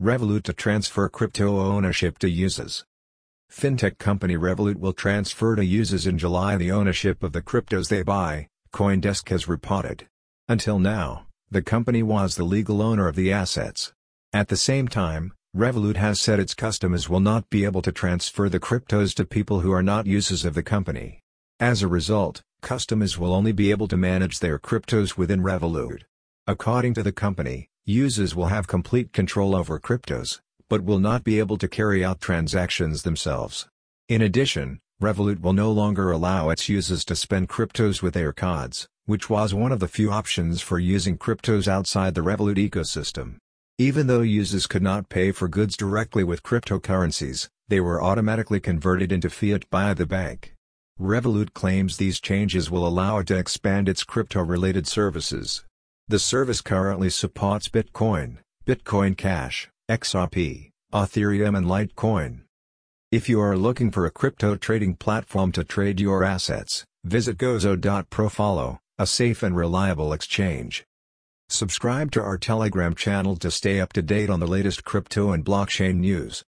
Revolut to transfer crypto ownership to users. Fintech company Revolut will transfer to users in July the ownership of the cryptos they buy, CoinDesk has reported. Until now, the company was the legal owner of the assets. At the same time, Revolut has said its customers will not be able to transfer the cryptos to people who are not users of the company. As a result, customers will only be able to manage their cryptos within Revolut. According to the company, users will have complete control over cryptos, but will not be able to carry out transactions themselves. In addition, Revolut will no longer allow its users to spend cryptos with their cards, which was one of the few options for using cryptos outside the Revolut ecosystem. Even though users could not pay for goods directly with cryptocurrencies, they were automatically converted into fiat by the bank. Revolut claims these changes will allow it to expand its crypto-related services. The service currently supports Bitcoin, Bitcoin Cash, XRP, Ethereum and Litecoin. If you are looking for a crypto trading platform to trade your assets, visit Gozo.pro. Follow a safe and reliable exchange. Subscribe to our Telegram channel to stay up to date on the latest crypto and blockchain news.